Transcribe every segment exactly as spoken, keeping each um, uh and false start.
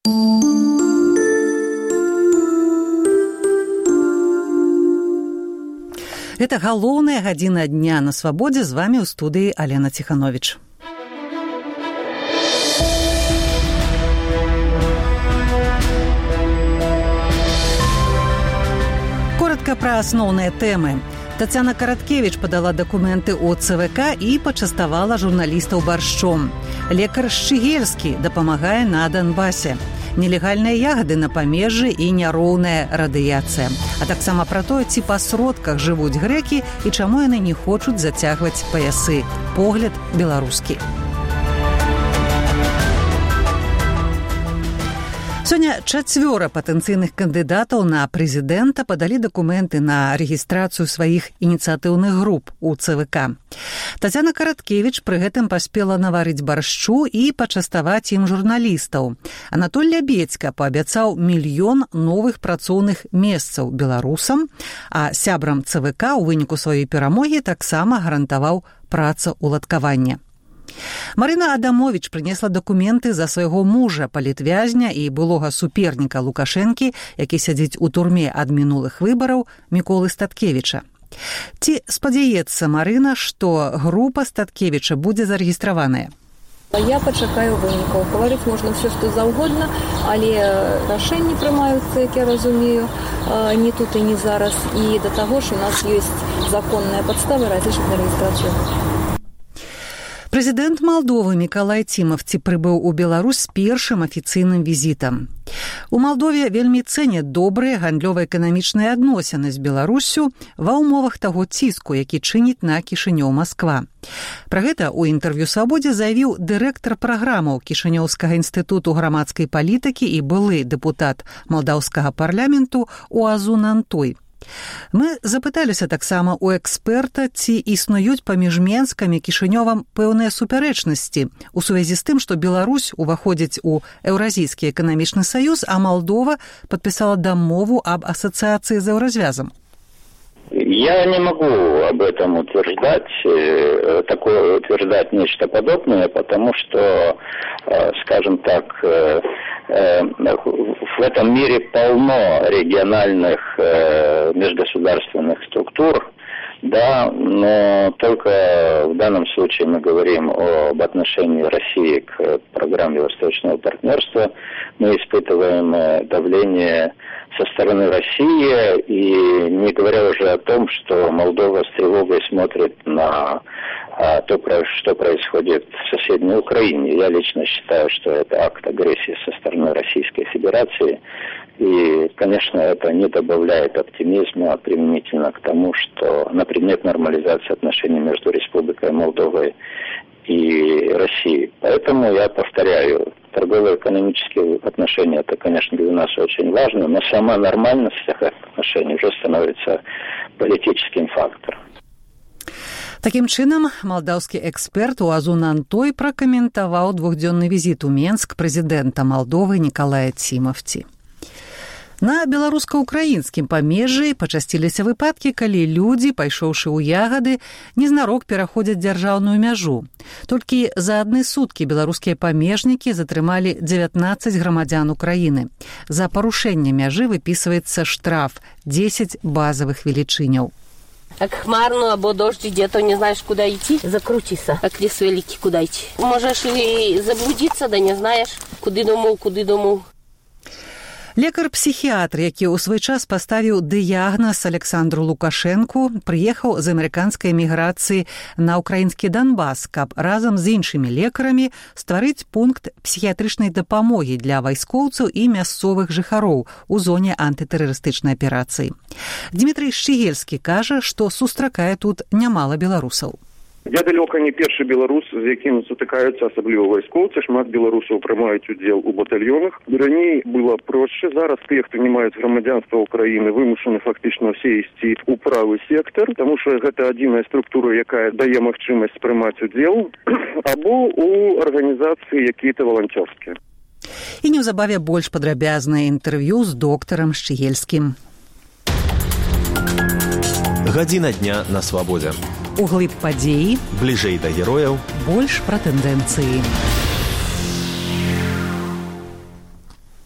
Это галоўная гадзіна дня на свабодзе. З вами ў студыі Алена Ціхановіч. Коротко пра асноўныя тэмы. Тацяна Караткевіч падала дакументы ў ЦВК і пачаставала журналістаў баршчом. Лекар Шчыгельскі дапамагае на Донбасе. Нелегальныя ягады на памежжы і няроўная радыяцыя. А таксама пра тое, ці па сродках жывуць грэкі і чаму яны не хочуць зацягваць паясы. Погляд беларускі. Сёння чацвёра патэнцыйных кандыдатаў на прэзідэнта падалі дакументы на рэгістрацыю сваіх ініцыятыўных груп у ЦВК. Тацяна Караткевіч пры гэтым паспела наварыць баршчу і пачаставаць ім журналістаў. Анатоль Лябедзька паабяцаў мільён новых працоўных месцаў беларусам, а сябрам ЦВК ў выніку сваёй перамогі таксама гарантаваў працаўладкаванне. Марына Адамовіч прынесла дакументы за свайго мужа, палітвязня і былога суперніка Лукашэнкі, які сядзіць у турме ад мінулых выбараў, Міколы Статкевіча. Ці спадзяецца Марына, што група Статкевіча будзе зарэгістраваная? Я пачакаю вынікаў. Гаварыць можна ўсё, што заўгодна, але рашэнні прымаюцца, як я разумею, не тут і не зараз. І да таго ж у нас ёсць законныя падставы разлічыць на рэгістрацыю. Прэзідэнт Малдовы Мікалай Цімавці прыбыў у Беларусь з першым афіцыйным візітам. У Малдове вельмі цэняць добрыя гандлёва-эканамічныя адносіны з Беларуссю ва ўмовах таго ціску, які чыніць на Кішынёў Масква. Пра гэта ў інтэрв'ю «Свабодзе» заявіў дырэктар праграмаў Кішынёўскага інстытуту грамадскай палітыкі і былы дэпутат малдаўскага парламенту Уазун Антой. Мы запыталіся таксама ў эксперта, ці існуюць паміж Менскам і Кішынёвам пэўныя супярэчнасці у сувязі з тым, што Беларусь уваходзіць у Еўразійскі эканамічны саюз, а Малдова падпісала дамову аб асацыяцыі з Еўразвязам. Я не могу об этом утверждать, такое, утверждать нечто подобное, потому что, скажем так, в этом мире полно региональных межгосударственных структур, да, но только в данном случае мы говорим об отношении России к программе Восточного партнерства. Мы испытываем давление со стороны России, и не говоря уже о том, что Молдова с тревогой смотрит на а, то, что происходит в соседней Украине. Я лично считаю, что это акт агрессии со стороны Российской Федерации. И, конечно, это не добавляет оптимизма применительно к тому, что на предмет нормализации отношений между Республикой Молдовой и Россией. Поэтому я повторяю, торгово-экономические отношения, это, конечно, для нас очень важно, но сама нормальность всех отношений уже становится политическим фактором. Такім чынам, малдаўскі эксперт Уазун Антой пракаментаваў двухдзённы візіт у Менск прэзідэнта Малдовы Мікалая Цімавці. На беларуска-украінскім памежжы пачасціліся выпадкі, калі людзі, пайшоўшы ў ягады, незнарок пераходзяць дзяржаўную мяжу. Толькі за адны суткі беларускія памежнікі затрымалі дзевятнаццаць грамадзян Украіны. За парушэнне мяжы выпісваецца штраф дзесяць базавых велічыняў. Як хмарно або дождь ідзе, то не знаеш, куди йти, закруціся. Як ліс великий, куди йти. Можеш і заблудитися, да не знаєш, куди домов, куди домов. Лекар-псіхіатр, які ў свой час паставіў дыягназ Александру Лукашэнку, прыехаў з амерыканскай эміграцыі на ўкраінскі Донбас, каб разам з іншымі лекарамі стварыць пункт псіхіятрычнай дапамогі для вайскоўцаў і мясцовых жыхароў у зоне антытэрарыстычнай аперацыі. Дмітрый Шчыгельскі кажа, што сустракае тут нямала беларусаў. Я далёка не першы беларус, з якім сутыкаюцца асабліва вайскоўцы. Шмат беларусаў прымаюць удзел у батальёнах. Раней было проще. Зараз тыя, хто не маюць грамадзянства Украіны, вымушаны фактычна ўсе ісці ў правы сектар, таму што гэта адзіная структура, якая дае магчымасць прымаць удзел, або у арганізацыі якія-то валанцёрскія. І неўзабаве больш падрабязнае інтэрв'ю з доктарам Шчыгельскім. Гадзіна дня на свабодзе. Углыб падзеі, бліжэй да герояў, больш пра тэндэнцыі.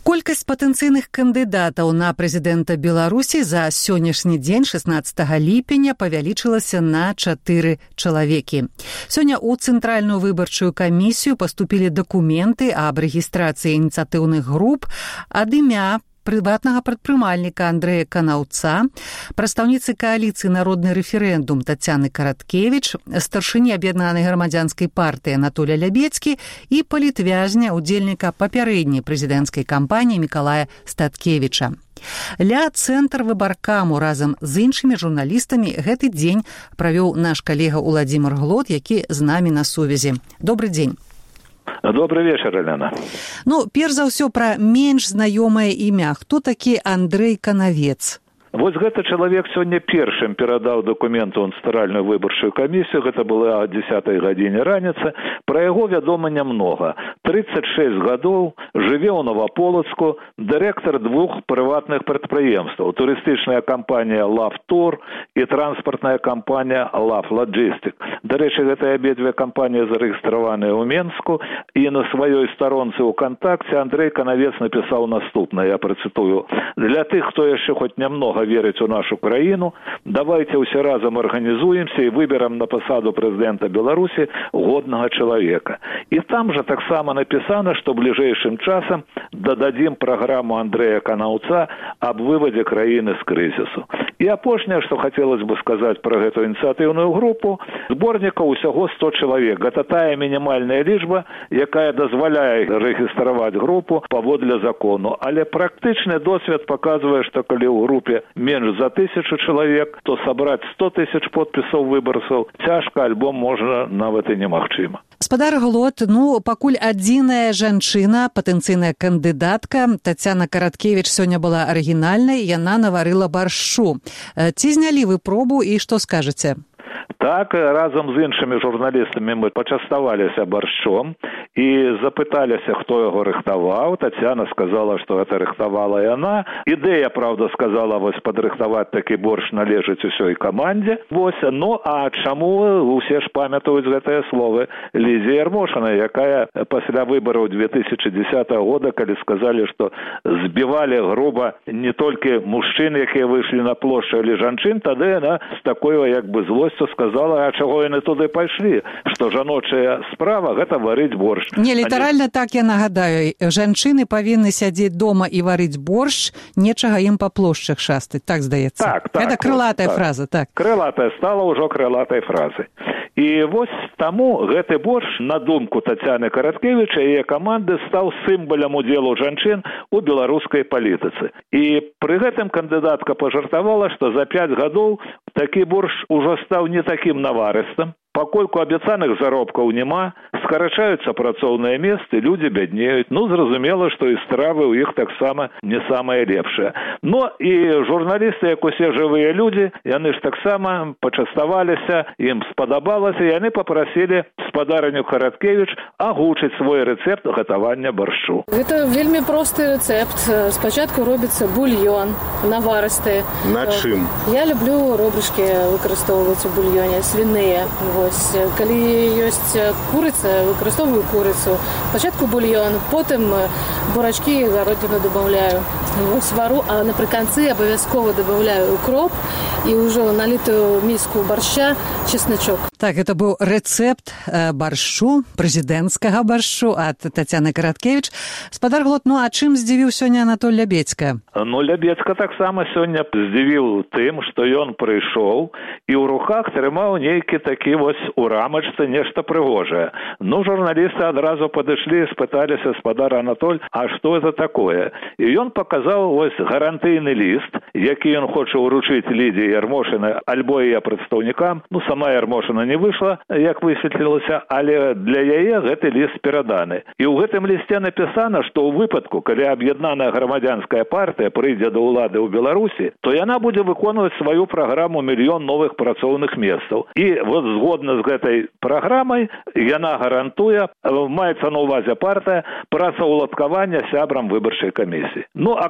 Колькасць патэнцыйных кандыдатаў на прэзідэнта Беларусі за сённяшні дзень, шаснаццатага ліпеня, павялічылася на чатыры чалавекі. Сёння ў Цэнтральную выбарчую камісію паступілі дакументы аб рэгістрацыі ініцыятыўных груп ад імя прыватнага прадпрымальніка Андрэя Канаўца, прадстаўніцы кааліцыі «Народны рэферэндум» Тацяны Караткевіч, старшыні аб'яднанай грамадзянскай партыі Анатоля Лябецкі і палітвязня, удзельніка папярэдняй прэзідэнцкай кампаніі Мікалая Статкевіча. Ля цэнтр выбаркаму разам з іншымі журналістамі гэты дзень правёў наш калега Уладзімір Глот, які з намі на сувязі. Добры дзень. Добрый вечер, Елена. Ну, перш за ўсё пра менш знаёмае імя. Хто такі Андрэй Канавец? Вось гэты чалавек сёння першым перадаў дакументы ў Цэнтральную выбарчую камісію, гэта была о дзесятай гадзіне раніцы. Пра яго вядома нямнога. тридцать шесть гадоў, жыве ў Новаполацку, дырэктар двух прыватных прадпрыемстваў, турыстычная кампанія «Лав Тур» і транспартная кампанія «Лав Ладжыстик». Дарэчы, гэтыя абедзве кампаніі зарэгістраваныя ў Менску, і на сваёй старонцы ў кантакце Андрэй Канавец напісаў наступнае, я працытую: «Для тых, хто яшчэ хоць нямнога верыць у нашу краіну, давайте ўсе разам арганізуемся і выберам на пасаду прэзідэнта Беларусі годнага чалавека». І там жа таксама напісана, што бліжэйшым часам дададзім праграму Андрэя Канаўца аб вывадзе краіны з крызісу. І апошняе, што хацелось бы сказаць пра гэту ініцыятыўную групу, зборнікаў усяго сто чалавек. Гэта тая мінімальная лічба, якая дазваляе рэгістраваць групу паводле закону. Але практычны досвед паказвае, што калі ў групе менш за тысячу чалавек, то сабраць сто тысяч подпісаў выбарцаў цяжка, альбо можна нават і немагчыма. Спадар Глот, ну, пакуль адзіная жанчына, патэнцыйная кандыдатка, Тацяна Караткевіч сёння была арыгінальнай, яна наварыла баршчу. Ці знялі вы пробу і што скажаце? Так, разам з іншымі журналістамі мы пачаставаліся баршчом і запыталіся, хто яго рыхтаваў. Тацяна сказала, што гэта рыхтавала яна. Ідэя, правда, сказала, вось падрыхтаваць такі боршч належыць усёй камандзе. Вось, ну, а чаму усе ж памятаюць гэтыя словы Лізі Ярмошынай, якая пасля выбараў две тысячи десятого года, калі сказалі, што збівалі груба не толькі мужчын, якія выйшлі на плошчу, але жанчын, тады яна з такой, як бы, злосцю сказала, а чаго яны туды пайшлі, што жаночая справа – гэта варыць боршч. Не, літаральна так я нагадаю. Жанчыны павінны сядзець дома і варыць боршч, нечага ім па плошчах шастаць, так здаецца. Так, так. Гэта крылатая так. фраза, так. Крылатая стала ўжо крылатай фразай. І вось таму гэты боршч, на думку Тацяны Караткевіча і яе каманды, стаў сімвалам удзелу жанчын у беларускай палітыцы. І пры гэтым кандыдатка пажартавала, што за пяць гадоў такі боршч ужо стаў не такім наварыстым. Пакольку абяцаных заробкаў няма, скарачаюцца працоўныя месцы, людзі бяднеюць. Ну, зразумела, што і стравы ў іх таксама не самыя лепшыя. Ну, і журналісты, як усе жывыя людзі, яны ж таксама пачаставаліся, ім спадабалася, і яны папрасілі спадарыню Караткевіч агучыць свой рэцэпт гатавання баршчу. Гэта вельмі просты рэцэпт. Спачатку робіцца бульён наварысты. На чым? Я люблю робрышкі выкарыстоўваць у бульёне, свіныя. Вось, калі ёсць курыца, выкарыстоўваю курыцу. Спачатку бульён, потым бурачкі і гародніну дабаўляю. Вось, вару, а напрыканцы абавязкова дабаўляю укроп і ўжо налітую міску баршча чеснычок. Так, это быў рэцэпт баршчу, прэзідэнцкага баршчу ад Тацяны Караткевіч. Спадар Глот, ну а чым здзівіў сёння Анатоль Лябецька? Ну, Лябецька таксама сёння здзівіў тым, што ён прыйшоў і ў руках трымаў нейкі такі вось у рамачцы нешта прыгожае. Ну, журналісты адразу падышлі і спыталіся: спадар Анатоль, а што это такое? І ён паказаў вось гарантыйны ліст, які ён хоча ўручыць Лідзе Ярмошынай альбо яе прадстаўнікам. Ну, сама Ярмошына не выйшла, як высветлілася, але для яе гэты ліст пераданы. І ў гэтым лісце напісана, што ў выпадку, калі аб'яднаная грамадзянская партыя прыйдзе да ўлады ў Беларусі, то яна будзе выконваць сваю праграму «Мільён новых працоўных месцаў». І вот згодна з гэтай праграмай яна гарантуе, маецца на ўвазе партыя, працаўладкавання сябрам выбарчай камісіі. Ну, а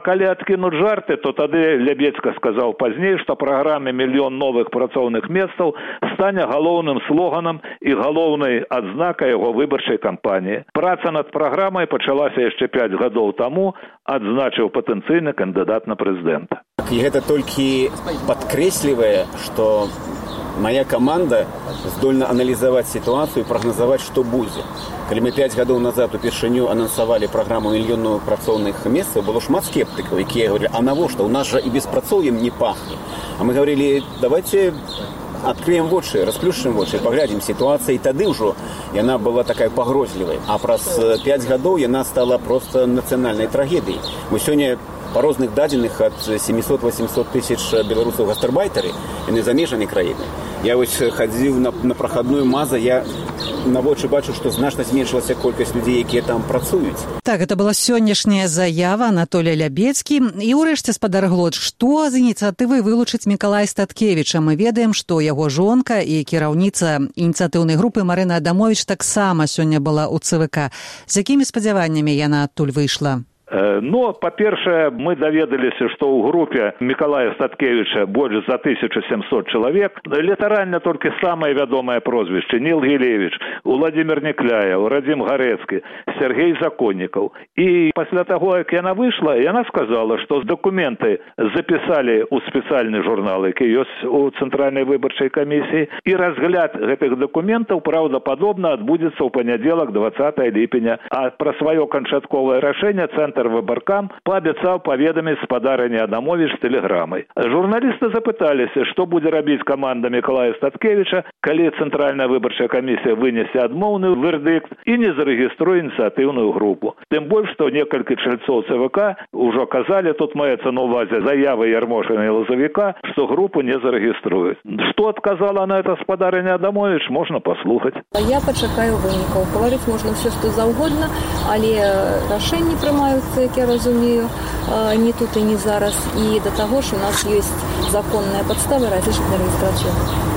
калі адкінуць жарты, то тады Лябедзька сказаў пазней, што праграма «Мільён новых працоўных месцаў» стане галоўным слоганам і галоўнай адзнакай яго выбарчай кампаніі. Праца над праграмай пачалася яшчэ пяць гадоў таму, адзначыў патэнцыйны кандыдат на прэзідэнта. І гэта толькі падкрэслівае, што моя команда здольна аналізаваць сітуацыю і прагназаваць, што будзе. Калі мы пяць гадоў назад упершыню анансавалі праграму «Мільён новых працоўных месцаў», было шмат скептыкаў, якія говорили, а навошта? У нас жа і беспрацоўем не пахне. А мы говорили, давайте адкрыем вочы, расплюшчым вочы, паглядзім сітуацыю, і тады ўжо яна была такая пагрозлівай. А праз пяць гадоў яна стала проста нацыянальнай трагедыяй. Мы сёння па розных дадзеных ад сямьсот-восемьсот тысяч беларусаў гастарбайтары, яны за межамі краіны. Я вось хадзіў на, на прахадную маза, я на вочы бачу, што значна зменшылася колькасць людзей, якія там працуюць. Так, это была сённяшняя заява Анатолія Лябедзькі. І ўрэшце, спадар Глод, што з ініцыятывай вылучыць Мікалай Статкевіча? Мы ведаем, што яго жонка і кіраўніца ініцыятыўнай групы Марына Адамовіч таксама сёння была ў ЦВК. З якімі спадзяваннямі яна адтуль выйшла? Ну, па-першае, мы даведаліся, што ў групе Мікалая Статкевіча больш за тысяча сямсот чалавек. Літаральна толькі самае вядомае прозвішча: Ніл Гілевіч, Уладзімір Некляев, Радзім Гарэцкі, Сергей Законнікаў. І пасля таго, як яна выйшла, яна сказала, што дакументы запісалі ў спецыяльны журнал, які ёсць у Цэнтральнай выбарчай камісіі, і разгляд гэтых дакументаў праўдападобна адбудзецца ў панядзелак дваццатага ліпеня. А пра сваё канчатковае рашэнне Цэнтр выбаркам паабяцаў паведаміць спадарыні Адамовіч тэлеграмай. Журналісты запыталіся, што будзе рабіць каманда Мікалая Статкевіча, калі Цэнтральная выбарчая камісія вынесе адмоўны вердыкт і не зарэгіструе ініцыятыўную групу. Тым больш, што некалькі чальцоў ЦВК ўжо казалі, тут маецца на ўвазе заявы Ярмошына і Лазавіка, што групу не зарэгіструюць. Што адказала на это спадарыня Адамовіч, можна паслухаць. Я пачакаю вынікаў. Гаварыць можна ўсё, што заўгодна, але рашэнні прымаюцца, як я разумею, не тут і не зараз. І да таго ж у нас ёсць законныя падставы разлічыць на рэгістрацыю.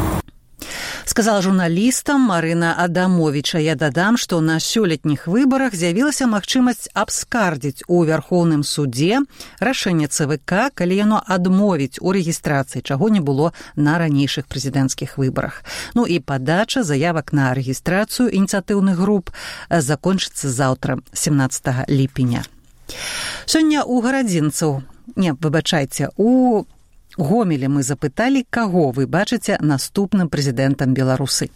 Сказала журналістам Марына Адамовіча. Я дадам, што на сёлетніх выбарах з'явілася магчымасць абскардзіць у Вярхоўным судзе рашэнне ЦВК, калі яно адмовіць у рэгістрацыі, чаго не было на ранейшых прэзідэнцкіх выбарах. Ну і падача заявак на рэгістрацыю ініцыятыўных груп закончыцца заўтра, семнаццатага ліпеня. Сёння у гарадзінцаў, не, выбачайце, у Гомеле мы запыталі, каго вы бачыце наступным прэзідэнтам Беларуси.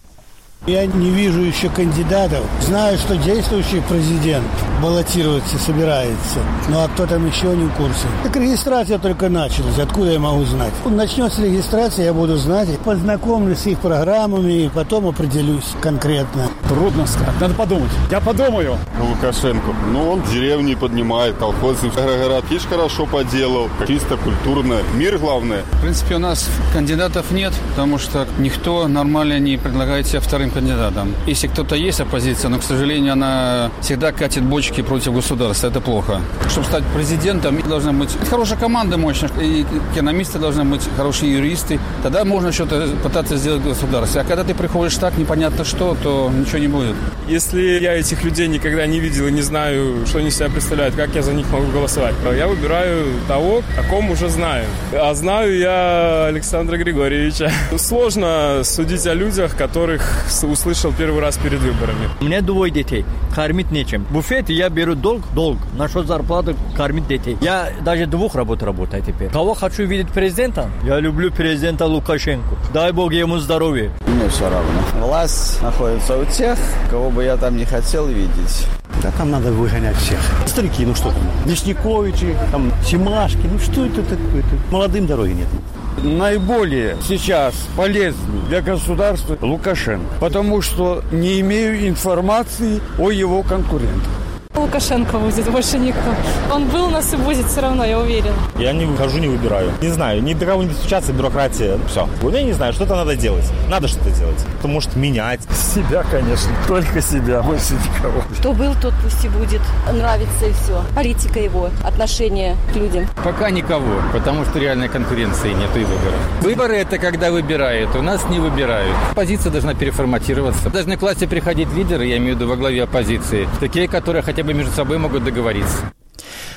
Я не вижу еще кандидатов. Знаю, что действующий президент баллотироваться собирается. Ну а кто там еще не в курсе. Так регистрация только началась. Откуда я могу знать? Начнется регистрация, я буду знать. Познакомлюсь с их программами и потом определюсь конкретно. Трудно сказать. Надо подумать. Я подумаю. Лукашенко. Ну, он деревни поднимает, колхозы. Городки хорошо поделал. Чисто культурно. Мир главное. В принципе, у нас кандидатов нет, потому что никто нормально не предлагает себя вторым кандидатом. Если кто-то есть оппозиция, но, к сожалению, она всегда катит бочки против государства. Это плохо. Чтобы стать президентом, должна быть хорошая команда мощная, и экономисты должны быть хорошие юристы. Тогда можно что-то пытаться сделать в государстве. А когда ты приходишь так, непонятно что, то ничего не будет. Если я этих людей никогда не видел и не знаю, что они себя представляют, как я за них могу голосовать? Я выбираю того, о ком уже знаю. А знаю я Александра Григорьевича. Сложно судить о людях, которых услышал первый раз перед выборами. У меня двое детей. Кормить нечем. В буфете я беру долг, долг. На счет зарплаты кормить детей. Я даже двух работ работаю теперь. Кого хочу видеть президента? Я люблю президента Лукашенко. Дай Бог ему здоровья. Мне все равно. Власть находится у тех, кого бы я там не хотел видеть. Да там надо выгонять всех. Старики, ну что там? Вишняковичи, там, Семашки. Ну что это такое-то? Молодым дороги нет. Наиболее сейчас полезный для государства Лукашенко, потому что не имею информации о его конкурентах. Лукашенко будет, больше никто. Он был у нас и будет все равно, я уверен. Я не выхожу, не выбираю. Не знаю, ни до кого не достучаться, бюрократия. Все. Я не знаю, что-то надо делать. Надо что-то делать. Кто может менять. Себя, конечно. Только себя. Больше никого. Кто был, тот пусть и будет. Нравится и все. Политика его, отношение к людям. Пока никого, потому что реальной конкуренции нет и выбора. Выборы – это когда выбирают. У нас не выбирают. Оппозиция должна переформатироваться. Должны к власти приходить лидеры, я имею в виду во главе оппозиции. Такие, которые хотя бы между собой могут договориться.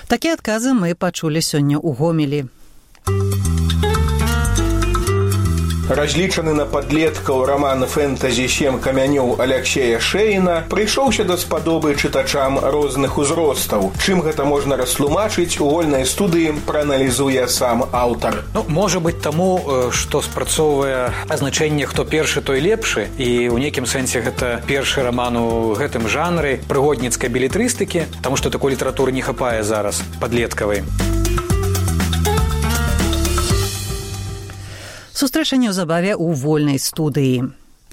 Такія адказы мы пачулі сёння ў Гомелі. Разлічаны на падлеткаў раман фэнтэзі «Сем камянёў» Аляксея Шэйна прыйшоўся да спадобы чытачам розных узростаў. Чым гэта можна растлумачыць, у вольнай студыі прааналізуе сам аўтар. Ну, можа быць таму, што спрацоўвае азначэнне «Хто першы, той лепшы», і ў нейкім сэнсе гэта першы раман у гэтым жанры прыгодніцкай белетрыстыкі, таму што такой літаратуры не хапае зараз падлеткавай. Сустрэча неўзабаве ў вольнай студыі.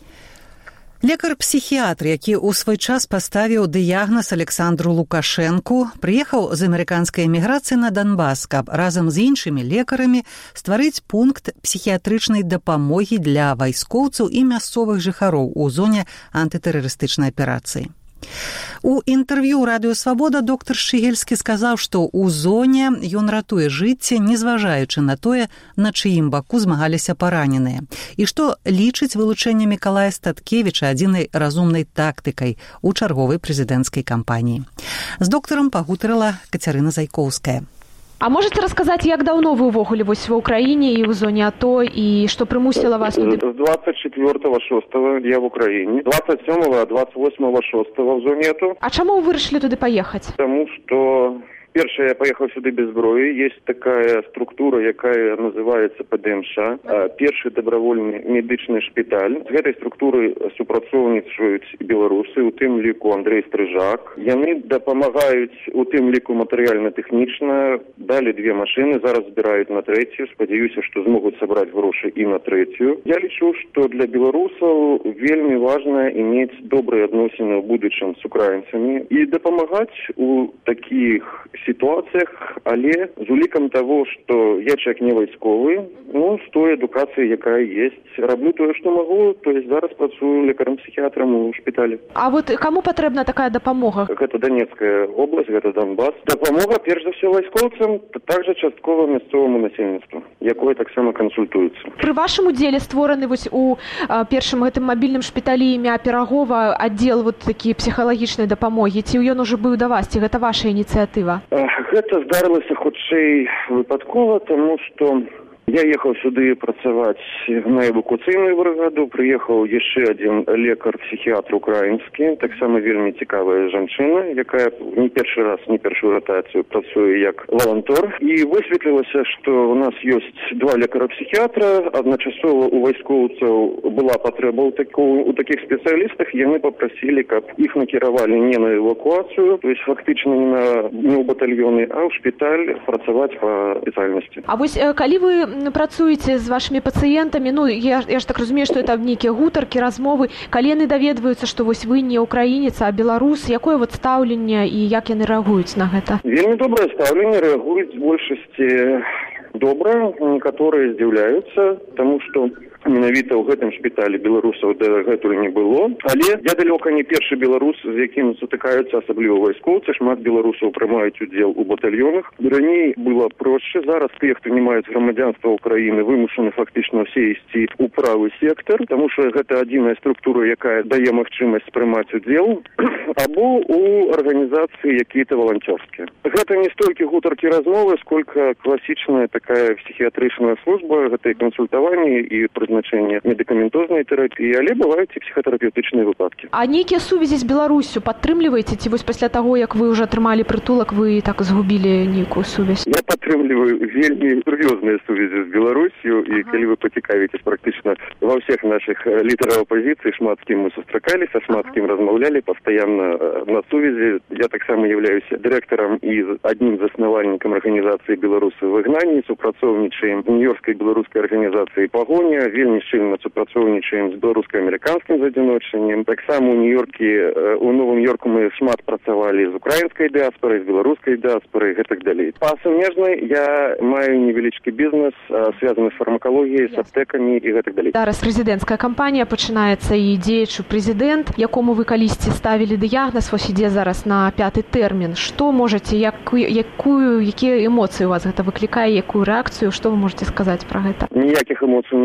Лекар-псіхіатр, які ў свой час паставіў дыягназ Александру Лукашэнку, прыехаў з амерыканскай эміграцыі на Донбас, каб разам з іншымі лекарамі стварыць пункт псіхіятрычнай дапамогі для вайскоўцаў і мясцовых жыхароў у зоне антытэрарыстычнай аперацыі. У інтэрв'ю «Радыё Свабода» доктар Шыгельскі сказаў, што ў зоне ён ратуе жыцце, незважаючы на тое, на чыім баку змагаліся параненыя, і што лічыць вылучэнне Мікалая Статкевіча адзінай разумнай тактыкай у чарговай прэзідэнцкай кампаніі. З доктарам пагутарыла Кацярына Зайкоўская. А можете рассказать, як давно вы увогуле вось в Украине и в зоне АТО, и что примусило вас туда? С двадцать четвёртого шостого я в Украине, двадцать седьмого двадцать восьмого шостого в зоне АТО. А чему вы вырашили туда поехать? Потому что... Першае, я поехал сюда без зброі. Есть такая структура, якая называется ПДМШ, першы добровольны медычны шпіталь. З гэтай структуры супрацоўнічаюць беларусы, у тым ліку Андрей Стрыжак. Яны дапамагаюць у тым ліку матэрыяльна-тэхнічна. Далі две машины, зараз збіраюць на трэцюю. Спадзяюся, што змогуць сабраць грошы і на трэцюю. Я лічу, што для беларусаў вельмі важна иметь добрыя адносіны ў будучым з украінцамі і дапамагаць у такіх ситуациях, але з улікам того, что я человек не вайсковый, ну, з той адукацыі, якая есть, раблю тое, што магу, то есть зараз працую лекарам-псіхіатрам у шпіталі. А вот кому патрэбна такая дапамога? Гэта Донецкая область, гэта Донбас. Дапамога, перш за все, вайскоўцам, также часткова мясцоваму насельніцтву, якое таксама кансультуецца. Пры вашым удзеле створаны вось у а, першым гэтым мабільным шпіталі імя Пірагова аддзел вот такі псіхалагічнай дапамогі. Ці ён ужо быў да вас, ці гэта ваша ініцыятыва? Гэта здарылася хутчэй выпадкова, тому што я ехал сюды працаваць на эвакуацыйную бригаду, прыехаў яшчэ адзін лекар-псіхіатр украінскі, таксама вельмі цікавая жанчына, якая не першы раз, не першую ротацыю працуе як валантор. І высветлілася, што у нас ёсць два лекара-псіхіатра, адначасова у вайскоўцаў была патрэба ў, таку, у такіх спецыялістах, яны папрасілі, каб іх накіравалі не на эвакуацыю, то есть фактычна не, на, не ў батальёны, а ў шпіталь працаваць па спецыяльнасці. А вось калі вы працуеце з вашымі пацыентамі, ну я, я ж так разумею, што это нейкія гутаркі, размовы, калі яны даведваюцца, што вось вы не украінец, а беларус, якое вот стаўленне і як яны рэагуюць на гэта? Вельмі добрае стаўленне, рэагуюць в большасці добра, некаторыя здзіўляюцца, таму што менавіта ў гэтым шпіталі беларусаў дагэтуль не было. Але я далёка не першы беларус, з якім сутыкаюцца асабліва вайскоўцы. Шмат беларусаў прымаюць удзел у батальёнах. Раней было проще. Зараз тыя, хто не маюць грамадзянства ўкраіны, вымушаны фактычна ўсе ісці ў правы сектар, таму што гэта адзіная структура, якая дае магчымасць прымаць удзел, або у арганізацыі якія-то валанцёрскія. Гэта не столькі гутаркі размовы, сколько класічная такая псіхіятрычная служба, гэта і кансультаванне, і прызначэнне медыкаментознай тэрапіі, але бываюць і псіхатэрапеўтычныя выпадкі. А нейкія сувязі з Беларуссю падтрымліваеце, ці вось пасля таго, як вы ўжо атрымалі прытулак, вы так згубілі нейкую сувязь? Я падтрымліваю вельмі сур'ёзныя сувязі з Беларуссю, і калі вы пацікавіцесь практычна ва ўсіх нашых лідараў апазіцыі, шмат з кім мы сустракаліся, шмат з кім размаўлялі, пастаянна на сувязі. Я таксама являюся дырэктарам і аднім з заснавальнікам арганізацыі беларусы в выгнанні, супрацоўнічаем з нью-йоркскай беларускай арганізацыяй «Пагоня», вельмі шчыльна супрацоўнічаем з беларуска-амерыканскім задзіночаннем. Таксама у Нью-Йорке, у Новым Йорку мы шмат працавалі з украінскай дыаспорай, з беларускай дыаспорай, гэтак далей. Па сумежнай я маю невялічкі бізнес, звязаны з фармакалогіяй, з аптэкамі і гэтак далей. Зараз прэзідэнцкая кампанія пачынаецца, і дзеячы прэзідэнт, якому вы калісьці ставілі дыягназ, вось ідзе зараз на пяты тэрмін. Што можаце, якую, якую, якія эмоцыі у вас гэта выклікае, якую рэакцыю, што вы можаце сказаць пра гэта? Ніякіх эмоцый у меня гэта не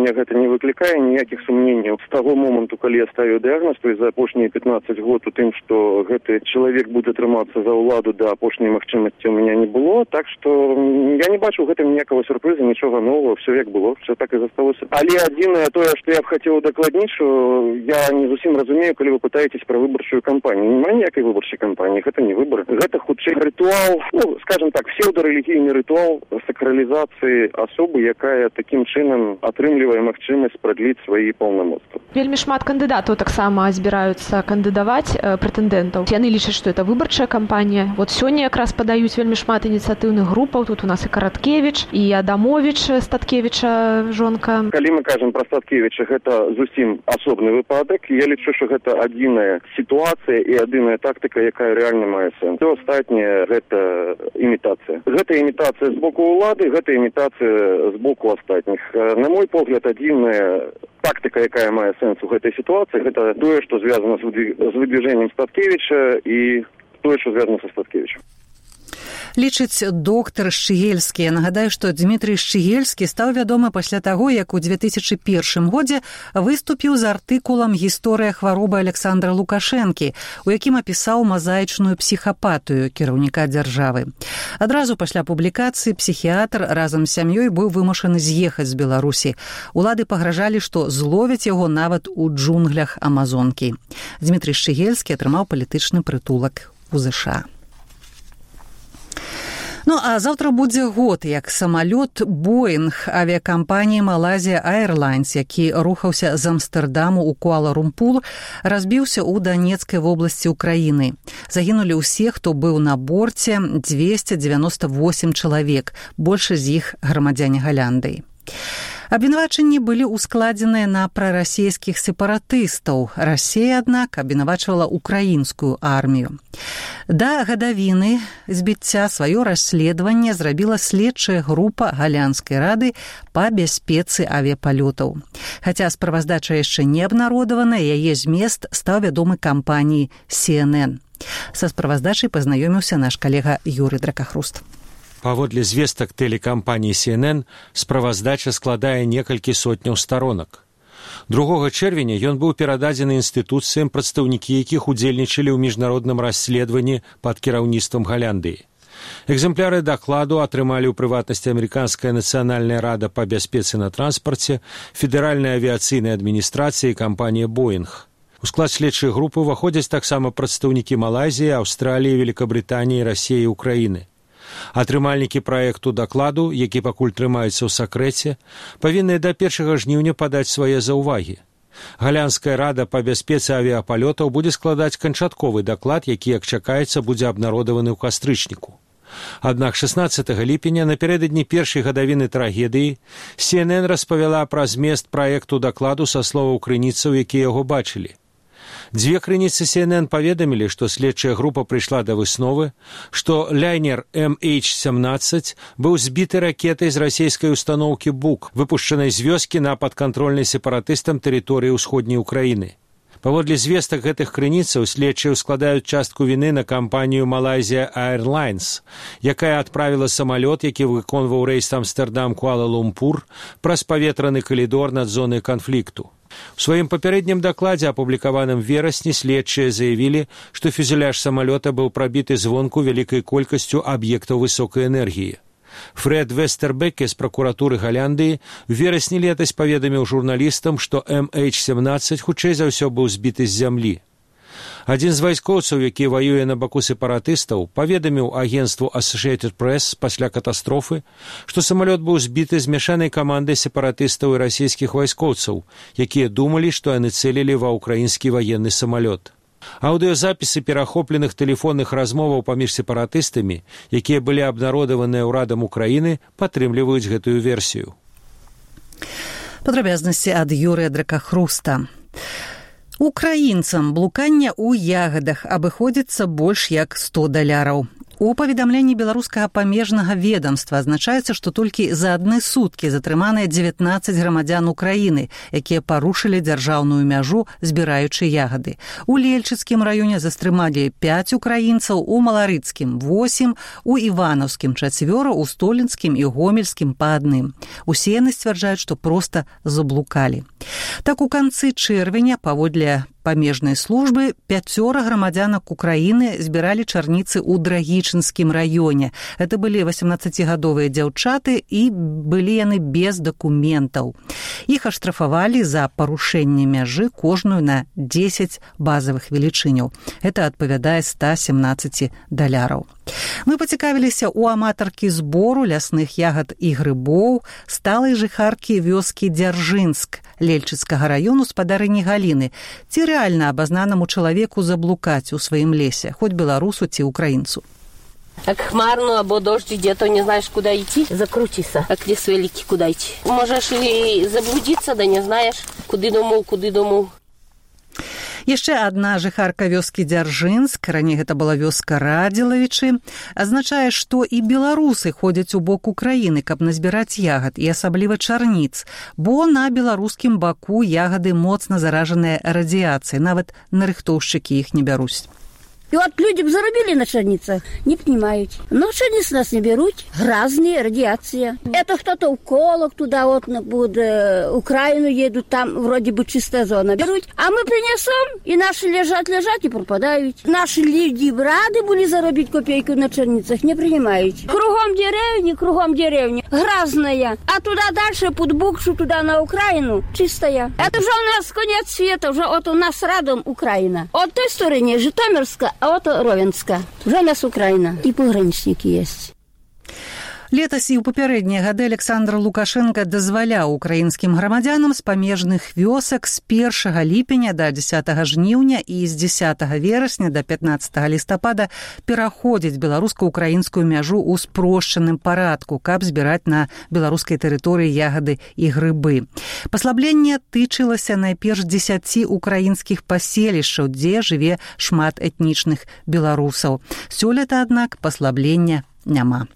не выклікае ніякіх сумненняў. З таго моманту, калі я ставіў дыягназ, то за апошнія пятнаццаць год у тым, што гэты чалавек будзе трымацца за ўладу да апошняй магчымасці, у меня не было, так што я не бачу ў гэтым ніякага сюрпрыза, нічога нового, все як было, все так і засталося. Але адзінае тое, што я б хацеў удакладніць, што я не зусім разумею, калі вы пытаетесь пра выбарчую кампанію. Нема ніякай выбарчай кампаніі, гэта не выборы. Гэта хутчэй рытуал, ну, скажем так, псевдорэлігійны рытуал сакралізацыі асобы, якая такім чынам атрымлівае магчымасць прадліць свае паўнамоцтвы. Вельмі шмат кандыдатаў таксама збіраюцца кандыдаваць э, прэтэндэнтаў. Яны лічаць, што это выбарчая кампанія. Вот сёння якраз падаюць вельмі шмат ініцыятыўных групаў. Тут у нас і Караткевіч, і Адамовіч, Статкевіча жонка. Калі мы кажам пра Статкевіча, гэта зусім асобны выпадак. Я лічу, што гэта адзіная сітуацыя і адзіная тактыка, якая рэальна мае сэнс. Все астатняе гэта імітацыя. Гэта імітацыя з боку ўлады, гэта імітацыя з боку астатніх. На мой погляд, адзіная тактыка, якая мае сэнс у гэтай сітуацыі, гэта тое, што звязана з выдвижэннем Статкевіча і тое, што звязана са Статкевічем. Лічыць доктар Шчыгельскі. Я нагадаю, што Дмітрый Шчыгельскі стаў вядомы пасля таго, як у две тысячы першым годзе выступіў з артыкулам «Гісторыя хваробы Александра Лукашэнкі», у якім апісаў мазаічную псіхапатыю кіраўніка дзяржавы. Адразу пасля публікацыі псіхіятр разам з сям'ёй быў вымушаны з'ехаць з Беларусі. Улады пагражалі, што зловяць яго нават у джунглях Амазонкі. Дмітрый Шчыгельскі атрымаў палітычны прытулак у ЗША. Ну, а заўтра будзе год, як самалёт «Боинг» авіякампаніі «Малайзия Airlines», які рухаўся з Амстэрдаму ў Куала-Румпур, разбіўся ў Данецкай вобласці Украіны. Загінулі ўсе, хто быў на борце, двести девяносто восемь чалавек, большасць з іх грамадзяне Галяндыі. Абвінавачанні былі ускладзеныя на прарасійскіх сепаратыстаў. Расія, аднак, абвінавачвала украінскую армію. Да гадавіны збіцця сваё расследаванне зрабіла следчая група Галянскай рады па бяспецы авіяпалётаў. Хаця справаздача яшчэ не абнародавана, яе змест стаў вядомы кампаніі Си Эн Эн. Са справаздачай пазнаёміўся наш калега Юрый Дракахруст. Паводле звестак тэлекампаніі Си Эн Эн, справаздача складае некалькі сотняў старонак. другога чэрвеня ён быў перададзены інстытуцыям, прадстаўнікі якіх удзельнічалі ў міжнародным расследаванні пад кіраўніцтвам Галяндыі. Экземпляры дакладу атрымалі ў прыватнасці Амерыканская нацыянальная рада па бяспецы на транспарце, Федэральная авіяцыйная адміністрацыя і кампанія «Боинг». У склад следчай групы ўваходзяць таксама прадстаўнікі Малайзіі, Аўстраліі, Великабрытаніі, Расіі і Украіны. Атрымальнікі праекту дакладу, які пакуль трымаюцца ў сакрэце, павінны да першага жніўня падаць свае заўвагі. Галянская рада па бяспецы авіяпалётаў будзе складаць канчатковы даклад, які, як чакаецца, будзе абнародаваны ў кастрычніку. Аднак шаснаццатага ліпеня, напярэдадні першай гадавіны трагедыі, Си Эн Эн распавяла пра змест праекту дакладу са словаў крыніцаў, якія яго бачылі. Дзве крыніцы Си Эн Эн паведамілі, што следчая група прыйшла да высновы, што лайнер Эм Эйч сямнаццаць быў збіты ракетай з расійскай устаноўкі «Бук», выпушчанай з вёскі на падкантрольнай сепаратыстам тэрыторыі ўсходняй Украіны. Паводле звестак гэтых крыніцаў следчыя складаюць частку віны на кампанію «Малайзия Airlines», якая адправіла самалёт, які выконваў рэйс Амстэрдам-Куала-Лумпур праз паветраны калідор над зонай канфлікту. У сваім папярэднім дакладзе, апублікаваным верасні, следчыя заявілі, што фюзеляж самалёта быў прабіты звонку вялікай колькасцю аб'ектаў высокай энергіі. Фред Вестербеке з пракуратуры Галяндыі у верасні летась паведаміў журналістам, што Эм Эйч сямнаццаць хутчэй за ўсё быў збіты з зямлі. Адзін з вайскоўцаў, які ваюе на баку сепаратыстаў, паведаміў агенцтву Associated Press пасля катастрофы, што самалёт быў збіты змяшанай камандай сепаратыстаў і расійскіх вайскоўцаў, якія думалі, што яны цэлілі ва ўкраінскі ваенны самалёт. Аўдыёзапісы перахопленых тэлефонных размоваў паміж сепаратыстамі, якія былі абнародаваныя ўрадам Украіны, падтрымліваюць гэтую версію. Падрабязнасці ад Юрыя Дракахруста. Украінцам блуканне ў ягадах абыходзіцца больш як сто даляраў. У паведамленні беларускага памежнага ведомства азначаецца, што толькі за адны суткі затрыманыя дзевятнаццаць грамадзян Украіны, якія парушылі дзяржаўную мяжу, збіраючы ягады. У Лельчыцкім раёне застрымалі пяць украінцаў, у Маларыцкім восем, у Іванаўскім чацвёра, у Столінскім і Гомельскім па адным. Усе яны сцвярджаюць, што проста заблукалі. Так, у канцы чэрвеня, паводле памежнай службы, пяцёра грамадзянак Украіны збіралі чарніцы ў Драгічынскім раёне. Это былі васемнаццацігадовыя дзяўчаты і былі яны без дакументаў. Іх аштрафавалі за парушэнне мяжы кожную на дзесяць базавых велічыняў. Это адпавядае ста семнаццаці даляраў. Мы пацікавіліся ў аматаркі збору лясных ягад і грыбоў, сталай жыхаркі вёскі Дзяржынск Лельчыцкага раёну спадарыні Галіны. Ці рэальна абазнанаму чалавеку заблукаць у сваім лесе, хоць беларусу ці украінцу? Как хмарно, або дождь идет, то не знаешь, куда идти, закрутися. Как лес великий, куда идти. Можешь и заблудиться, да не знаешь, куды дому, куды дому. Яшчэ адна жыхарка вёскі Дзяржынск, раней гэта была вёска Радзілавічы, азначае, што і беларусы ходзяць у бок Украіны, каб назбіраць ягад, і асабліва чарніц, бо на беларускім баку ягады моцна заражаныя радыяцыяй, нават нарыхтоўшчыкі іх не бяруць. И вот люди бы зарубили на черницах, не понимают. Но черницы нас не берут, разные, радиация. Это кто-то уколок туда вот на буде, Украину едут, там вроде бы чистая зона берут. А мы принесем, и наши лежат, лежат и пропадают. Наши люди рады были заробить копейку на черницах, не принимают. Кругом деревни, кругом деревни, грязная. А туда дальше, под Букшу, туда на Украину, чистая. Это уже у нас конец света, уже вот у нас радом Украина. От той стороны Житомирска, а вот Ровенска. Уже у нас Украина. И пограничники есть. Летась і ў папярэднія гады Александр Лукашенко дазваляў украінскім грамадзянам з памежных вёсак з першага ліпеня да дзесятага жніўня і з дзесятага верасня да пятнаццатага лістапада пераходзіць беларуска-украінскую мяжу ў спрошчаным парадку, каб збіраць на беларускай тэрыторыі ягады і грыбы. Паслабленне тычылася найперш дзесяці украінскіх паселішчаў, дзе жыве шмат этнічных беларусаў. Сёлета, аднак, паслаблення няма.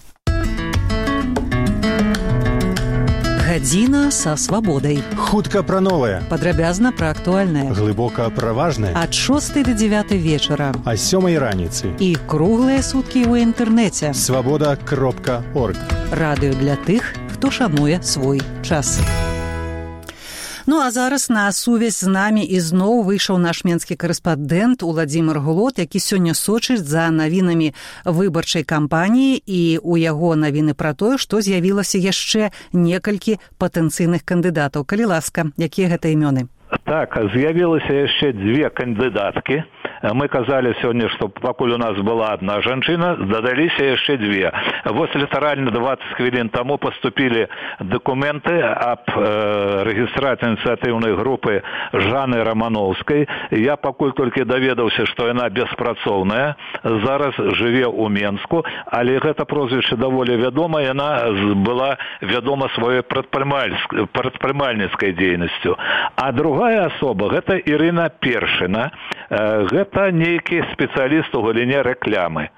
Гадзіна са свабодай. Хутка пра новае. Падрабязна пра актуальнае. Глыбока пра важнае. Ад шостай да дзевятай вечара. А сёмай раніцы. І круглыя суткі ў інтэрнэце. свабода кропка орг. Радыё для тых, хто шануе свой час. Ну а зараз на сувязь з намі ізноў выйшаў наш менскі карэспандэнт Уладзімир Глот, які сёння сочыць за навінамі выбарчай кампаніі, і ў яго навіны пра тое, што з'явілася яшчэ некалькі патэнцыйных кандыдатаў. Калі ласка, якія гэта імёны? Так, з'явілася яшчэ дзве кандыдаткі. Мы казалі сёння, што пакуль у нас была одна жанчына, дадаліся яшчэ дзве. Вось літаральна дваццаць хвілін таму паступілі дакументы аб э, рэгістрацыі ініцыятыўнай групы Жанны Рамановскай. Я пакуль толькі даведаўся, што яна беспрацоўная, зараз жыве ў Менску, але гэта прозвішча даволі вядома, яна была вядома сваёй прадпрымальніцкай дзейнасцю. А другая асоба, гэта Ірына Першына, гэта нейкі спецыяліст у галіне рэклямы.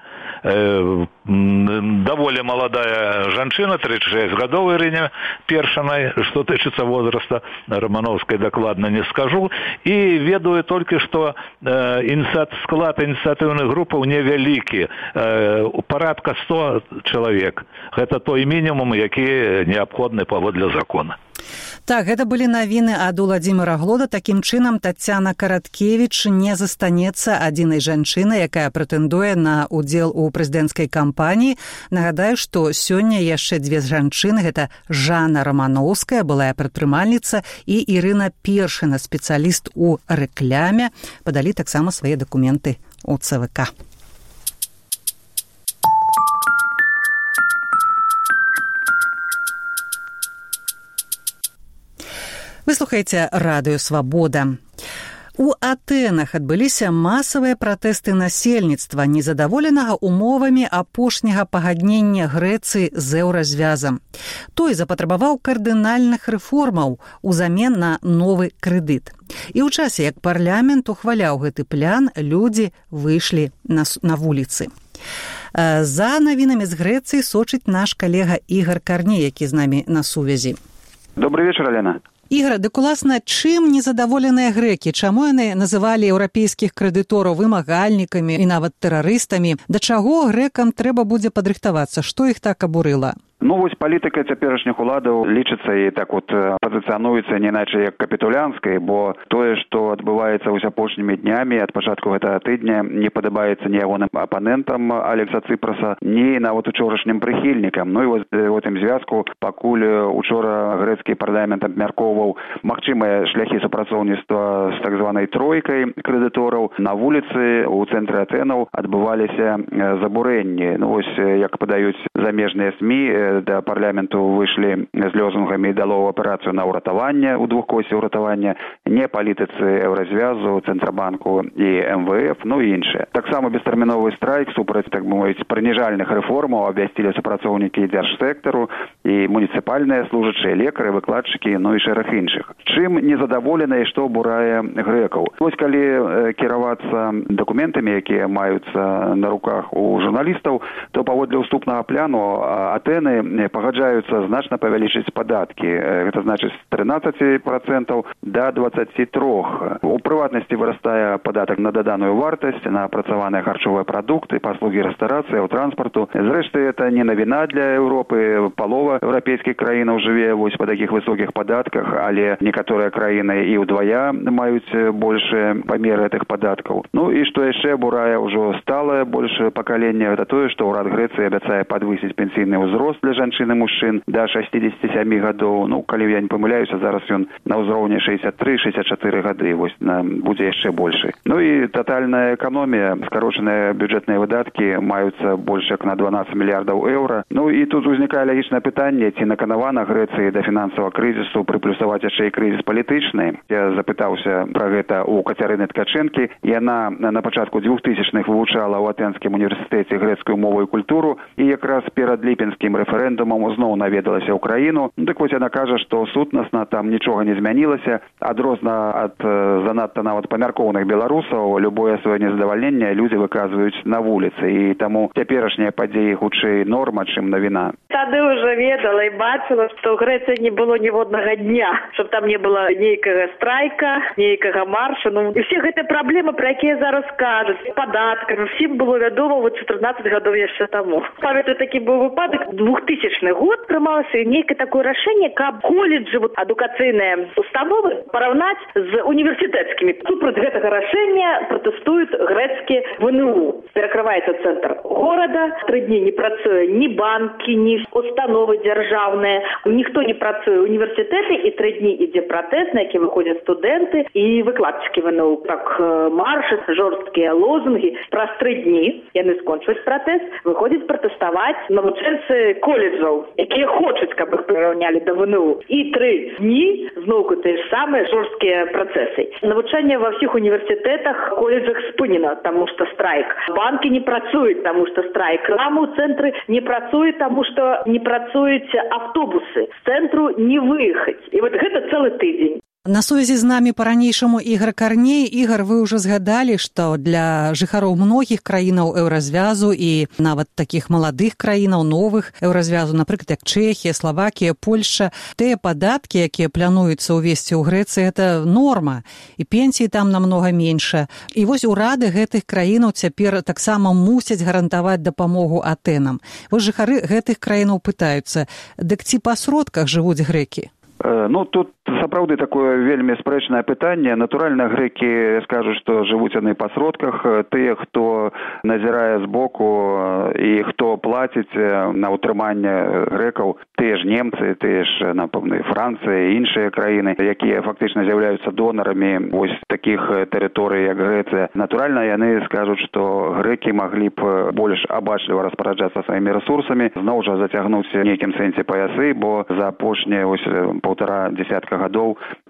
Даволі маладая жанчына, тридцать шесть гадоў Ірыне Першынай, што тычыцца возраста Рамановскай, дакладна не скажу, і ведаю толькі, што склад ініцыятыўных групаў невялікі, парадка сто чалавек. Гэта той мінімум, які неабходны паводле закона. Так, гэта былі навіны ад Уладзіміра Глода. Такім чынам, Тацяна Караткевіч не застанецца адзінай жанчынай, якая прэтэндуе на удзел у прэзідэнцкай кампаніі. Нагадаю, што сёння яшчэ дзве жанчыны, гэта Жанна Рамановская, былая прадпрымальніца, і Ірына Першына, спецыяліст у рэкляме, падалі таксама свае дакументы ў цэ вэ ка. Вы слухаеце радыё «Свабода». У Атэнах адбыліся масавыя пратэсты насельніцтва, незадаволенага умовамі апошняга пагаднення Грэцыі з еўразвязам. Той запатрабаваў кардынальных рэформаў узамен на новы крэдыт. І ў часе, як парламент ухваляў гэты план, людзі выйшлі на, на вуліцы. За навінамі з Грэцыі сочыць наш калега Ігар Карней, які з намі на сувязі. Добрый вечер, Алена. Ігор, дык уласна, чым незадаволеныя грэкі? Чаму яны называлі еўрапейскіх крэдытораў вымагальнікамі і нават тэрарыстамі? Да чаго грэкам трэба будзе падрыхтавацца? Што іх так абурыла? Ну, вось палітыка цяперашніх уладаў лічыцца і так вот пазіцыянуецца не іначай як капітулянскай, бо тое, што адбываецца вось апошнімі днямі ад пачатку гэтага тыдня, не падабаецца ні ягоным апанентам Алекса Цыпраса, ні нават учорашнім прыхільнікам. Ну і вось у гэтым звязку пакуль учора грэцкі парламент абмяркоўваў магчымыя шляхі супрацоўніцтва з так званай тройкай крэдытораў, на вуліцы у цэнтры Атэнаў адбываліся забурэнні. Ну вось як падаюць замежныя СМІ, да парламенту выйшлі з лозунгамі «Дало аперацыю на ўратаванне» у двухкосе ўратавання, не палітыцы Еўразвязу, Цэнтрабанку і эм вэ эф, ну і іншыя. Таксама бестэрміновы страйк супраць, так мовіць, прыніжальных рэформаў абвясцілі супрацоўнікі дзяржсектару і муніцыпальныя служачыя, лекары, выкладчыкі, ну і шэраг іншых. Чым незадаволеныя, што абурае грэкаў? Вось калі кіравацца дакументамі, якія маюцца на руках у журналістаў, то паводле ўступнага пляну Атэны пагаджаюцца значна павялічыць падаткі. Гэта значыць з трынаццаць працэнтаў да дваццаць тры. У прыватнасці вырастае падатак на даданую вартасць, на апрацаваныя харчовыя прадукты, паслугі рэстарацыі, транспарту. Зрэшты, гэта не навіна для Еўропы. Палова еўрапейскіх краінаў жыве вось па такіх высокіх падатках, але некаторыя краіны і ўдвая маюць большыя памеры гэтых падаткаў. Ну і што яшчэ абурае ўжо сталае большае пакаленне, гэта тое, што ўрад Грэцыі абяцае падвысіць пенсійны ўзрост для жанчын і мужчын да шэсцідзесяці сямі гадоў. Ну, калі я не памыляюся, зараз ён на ўзроўні шэсцьдзесят тры - шэсцьдесят чатыры гады, вось будзе яшчэ большы. Ну і татальная эканомія, скарочаныя бюджэтныя выдаткі маюцца больш як на дванаццаць мільярдаў еўра. Ну і тут узнікае лагічнае пытанне, ці наканавана Грэцыі да фінансавага крызісу прыплюсаваць яшчэ і крызіс палітычны. Я запытаўся пра гэта у Кацярыны Ткачэнкі. Яна на пачатку двухтысячных вывучала ў Атэнскім універсітэце грэцкую мову і культуру, і якраз перад ліпенскім рэферэндумам зноў наведалася ў краіну. Ну, так вось яна кажа, што сутнасна там нічога не змянілася. Адрозна ад занадта нават памяркоўных беларусаў, любое сваё незадавальненне людзі выказваюць на вуліцы, і таму цяперашнія падзеі хутчэй норма, чым навіна. Тады ўжо ведала і бачыла, што ў Грэцыі не было ніводнага дня, щоб там не было нейкага страйка, нейкага марша. Ну, і все гэтыя праблемы, пра якія зараз кажуць, падаткамі, всім было вядома вот чатырнаццаць гадоў яшчэ таму. Памятаю, такі быў выпадак, двухтысячны год прымалася нейкае такое рашэнне, каб коледжы, вот, адукацыйныя установы параўнаць з універсітэцкімі. Супраць гэтага рашэння пратэстуюць грэцкія вэ эн у. Перакрываецца цэнтр горада, тры дні не працуе ні банкі, ні установы дзяржаўныя, ніхто не працуе, універсітэты, і тры дні ідзе пратэст, на які выходзяць студэнты і выкладчыкі вэ эн у. Так маршы, жорсткія лозунгі. Праз тры дні яны скончваюць пратэст, выходзяць пратэставаць навучэнцы коледжаў, якія хочуць, каб іх прыраўнялі да вэ эн у. І тры дні зноўку тыя ж самыя жорсткія працэсы. Навучанне ва ўсіх універсітэтах, коледжах спынена, таму што страйк. Банкі не працуюць, таму што страйк. Крамы ў цэнтры не працуюць, таму што не працуюць автобусы. З цэнтру не выехаць. І вот гэта цэлы тыдзень. На сувязі з намі па-ранейшаму Ігар Карней. Ігар, вы ўжо згадалі, што для жыхароў многіх краінаў еўразвязу і нават такіх маладых краінаў, новых еўразвязу, напрыклад, як Чэхія, Славакія, Польшча, тыя падаткі, якія плануюцца ўвесці ў Грэцыі, гэта норма, і пенсіі там намнога менша. І вось урады гэтых краінаў цяпер таксама мусяць гарантаваць дапамогу Атэнам. Вось жыхары гэтых краінаў пытаюцца, дык ці па сродках жывуць грэкі? Ну, тут сапраўды такое вельмі спрэчнае пытанне. Натуральна, грэкі скажуць, што жывуць яны па сродках. Тыя, хто назірае збоку і хто плаціць на ўтрыманне грэкаў, тыя ж немцы, тыя ж, напэўна, Францыя і іншыя краіны, якія фактычна з'яўляюцца донарамі вось такіх тэрыторый, як Грэцыя. Натуральна, яны скажуць, што грэкі маглі б больш абачліва распараджацца сваімі рэсурсамі, зноў жа зацягнуць нейкім сэнсе паясы, бо за апошнія вось паўтара дзесятка гадоў пры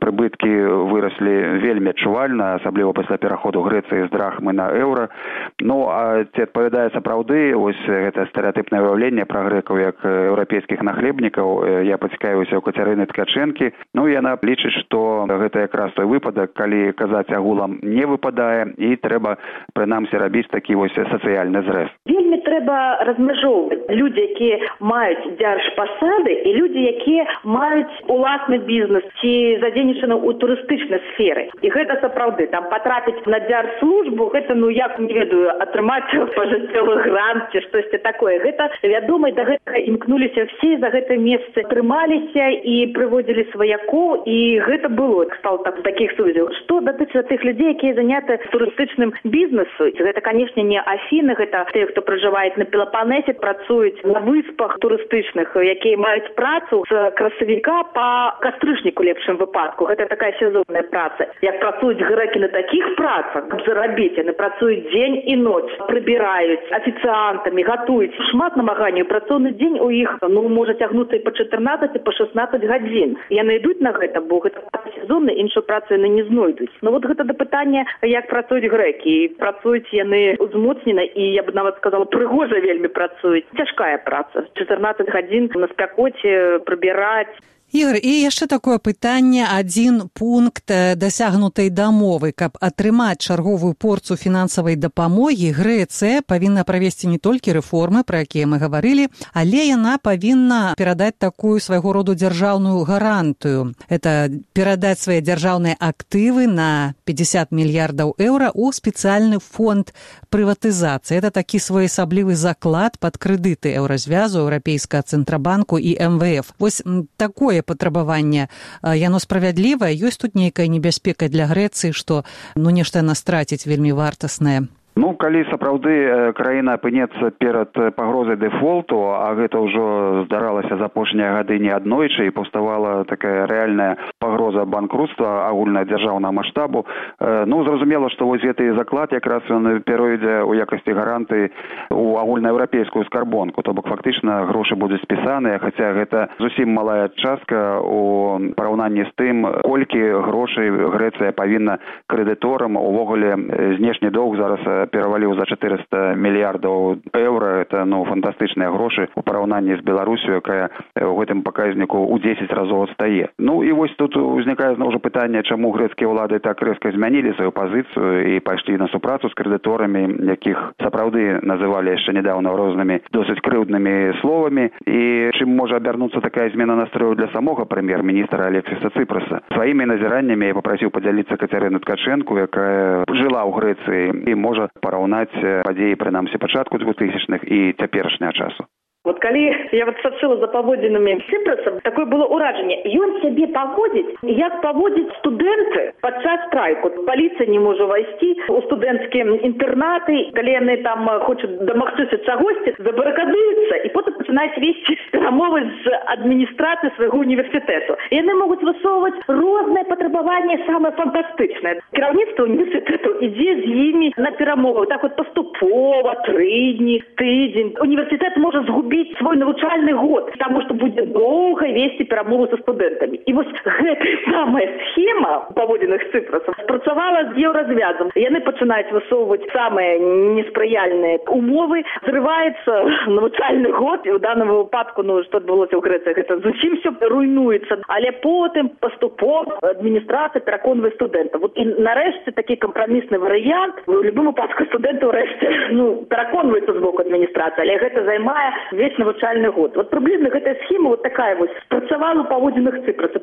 прыбыткі выраслі вельмі адчувальна, асабліва пасля пераходу Грэцыі з драхмы на еўра. Ну, а ці адпавядае сапраўды вось гэта стэрэатыпнае ўяўленне пра грэкаў як еўрапейскіх нахлебнікаў? Я пацікавіўся ў Кацярыны Ткачэнкі. Ну, яна лічыць, што гэта якраз той выпадак, калі казаць агулам не выпадае, і трэба, прынамсі, рабіць такі вось сацыяльны зрэз. Вельмі трэба размежоўваць людзі, якія маюць дзяржпасады, і людзі, якія маюць уласны бізнес ці задзейнічаны ў турыстычнай сферы. І гэта сапраўды. Там патрапіць на дзяржслужбу, гэта, ну, як, не ведаю, атрымаць пажыццёвы грант ці штосьці такое. Гэта, вядома, да гэтага імкнуліся все, за гэта месца трымаліся і прыводзілі сваякоў, і гэта было. Стало так, такіх сувязяў. Што датычыцца тых людзей, якія заняты турыстычным бізнесу? Гэта, канешне, не Афіны, гэта тыя, хто пражываюць на Пелапанесе, працуюць на выспах турыстычных, якія маюць працу з красавіка па кастрычніку лепшым выпадку. Гэта такая сезонная праца. Як працуюць грэкі на такіх працах, каб зарабіць, яны працуюць дзень і ноч, прыбіраюць афіцыантамі, гатуюць. Шмат намаганняў, працоўны дзень у іх, ну, можа цягнуцца і па чатырнаццаць, і па шаснаццаць гадзін. Яны ідуць на гэта, бо гэта сезонна, іншую працу яны не знойдуць. Ну, вот гэта да пытання, як працуюць грэкі. І працуюць яны узмоцнена, і я б нават сказала, прыгожа вельмі працуюць. Цяжкая праца. чатырнаццаць гадзін на спякоце прыбіраць. Ігор, і яшчэ такое пытанне, адзін пункт дасягнутай дамовы. Каб атрымаць чарговую порцыю фінансавай дапамогі, Грэцыя павінна правесці не толькі рэформы, пра якія мы гаварылі, але яна павінна перадаць такую свайго роду дзяржаўную гарантыю. Это перадаць свае дзяржаўныя актывы на пятьдесят мільярдаў еўра ў спецыяльны фонд прыватызацыі. Это такі своеасаблівы заклад пад крэдыты еўразвязу, Еўрапейскага цэнтрабанку і эм вэ эф. Вось такое патрабаванне, яно справядлівае? Ёсць тут нейкая небяспека для Грэцыі, што, ну, нешта яна страціць вельмі вартаснае? Ну, калі сапраўды краіна апынецца перад пагрозай дэфолту, а гэта ўжо здаралася за апошнія гады не аднойчы, і паўставала такая рэальная пагроза банкрутства агульна дзяржаўнага маштабу, ну, зразумела, што вось гэты заклад якраз ён перайдзе ў якасці гарантыі ў агульнаеўрапейскую скарбонку, то бок фактычна грошы будуць спісаныя, хаця гэта зусім малая частка у параўнанні з тым, колькі грошай Грэцыя павінна крэдыторам. Увогуле знешні доўг зараз пераваліў за чатырыста мільярдаў еўра. Это, ну, фантастычныя грошы у параўнанні з Беларусю, якая ў гэтым паказніку ў дзесяць разоў адстае. Ну, і вось тут узнікае зноў жа пытанне, чаму грэцкія ўлады так рэзка змянілі сваю пазіцыю і пайшлі на супрацу з крэдыторамі, якіх сапраўды называлі яшчэ нядаўна рознымі досыць крыўднымі словамі. І чым можа абярнуцца такая змена настрою для самога прэм'ер-міністра Алексіса Цыпраса? Сваімі назіраннямі я папрасіў падзяліцца Кацярыну Ткачэнку, якая жыла ў Грэцыі і можа параўнаць падзеі, прынамсі, пачатку двухтысячных і цяперашняга часу. Вот калі я вот сачыла за паводзінамі Цыпраса, такое было ўражанне. Ён сябе паводзіць, як паводзіць студэнты падчас страйку. Паліцыя не можа ўвайсці ў студэнцкія інтэрнаты, калі яны там хочуць дамагчыся чагосьці, забарыкадуюцца і потым пачынаюць весці перамовы з адміністрацыяй свайго універсітэту. Яны могуць высоўваць розныя патрабаванні, самыя фантастычныя. Кіраўніцтва універсітэту ідзе з імі на перамовы. Так вот паступова, тры дні, тыдзень. Універсітэт можа згубіць свой навучальны год, таму што будзе доўга весці перамовы са студэнтамі. І вось гэтая самая схема паводзіных Цыпраса спрацавала з еўразвязам. Яны пачынаюць высоўваць самыя неспрыяльныя умовы, зрываецца навучальны год, і ў даным выпадку, ну, што адбылося ў Грэцыі, гэта зусім все руйнуецца, але потым паступова адміністрацыя пераконвае студэнтаў. Вот і нарэшце такі кампрамісны варыянт, у любым выпадку студэнты ўрэшце, ну, пераконваюцца з боку адміністрацыі, але гэта займае весь навучальны год. Вот прыблізна гэтая схема вот такая вось спрацавала ў паводзінах Цыпраса.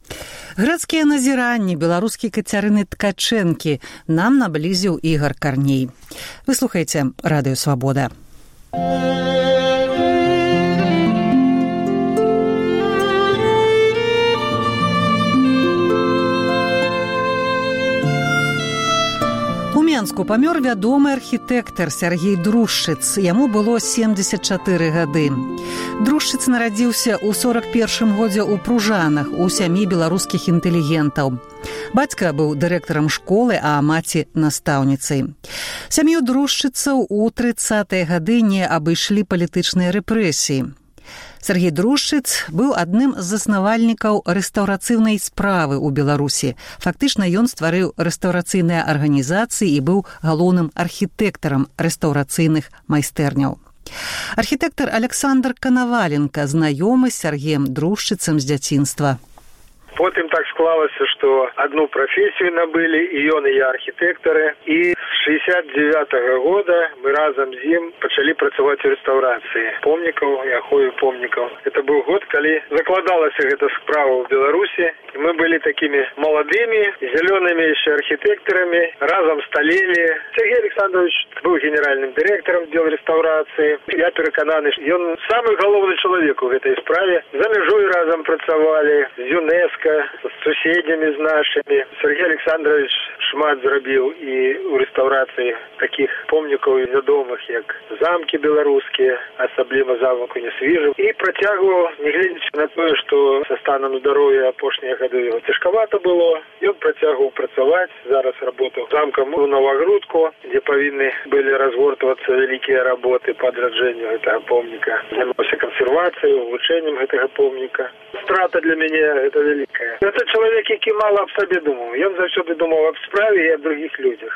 Грэцкія назіранні беларускі Кацярыны Ткачэнкі нам наблізіў Ігор Карней. Вы слухаеце Радыё Свабода. Мінску памёр вядомы архітэктар Сяргей Друшчыц. Яму было семьдесят чатыры гады. Друшчыц нарадзіўся ў сорок першым годзе ў Пружанах у сям'і беларускіх інтэлігентаў. Бацька быў дырэктарам школы, а маці настаўніцай. Сям'ю Друшчыцаў у трыццатыя гады не абышлі палітычныя рэпрэсіі. Сергей Друшчыц быў адным з заснавальнікаў рэстаўрацыйнай справы ў Беларусі. Фактычна ён стварыў рэстаўрацыйныя арганізацыі і быў галоўным архітэктарам рэстаўрацыйных майстэрняў. Архітэктар Александр Канаваленко знаёмы з Сергеем Друшчыцам з дзяцінства. Потым так склалася, што одну прафесію набылі, і ён, і я архітэктары. І з шэсцьдзесят дзевятага года мы разам з ім пачалі працаваць у рэстаўрацыі помнікаў і ахове помнікаў. Это быў год, калі закладалася гэта справа ў Беларусі. І мы былі такімі маладымі, зялёнымі яшчэ архітэктарамі, разам сталелі. Сергей Александрович быў генеральным дырэктарам дел рэстаўрацыі. Я перакананы, ён самы галоўны чалавек у гэтай справе. За мяжой разам працавалі, з ЮНЕСКО, з суседнямі з нашымі. Сергей Александрович шмат зрабіў і ў рэстаўрацыі такіх помнікаў вядомых, як замкі беларускія, асабліва замак у Несвіжу. І працягваў, нягледзячы на тое, што са станам здароўя апошнія гады його цяжкавата было, ён працягваў працаваць. Зараз работаў замкам у Новагрудку, дзе павінны былі разгортвацца вялікія работы па адраджэнню гэтага помніка. Займаўся кансервацыяй, вывучэннем гэтага помніка. Страта для мяне гэта вялікая. Гэта чалавек, які мала аб сабе думаў. Ён заўсёды думаў аб справе і аб другіх людзях.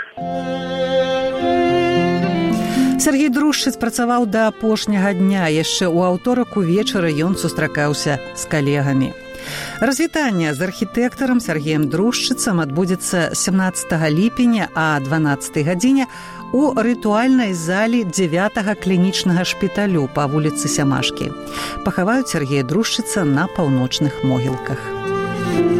Сергей Друшчыц працаваў да апошняга дня. Яшчэ ў аўторак увечары ён сустракаўся з калегамі. Развітанне з архітэктарам Сергеем Друшчыцам адбудзецца сямнаццатага ліпеня а дванаццатай гадзіне у рытуальнай зале дзявятага клінічнага шпіталю па вуліцы Сямашкі. Пахаваюць Сергея Друшчыца на паўночных могілках.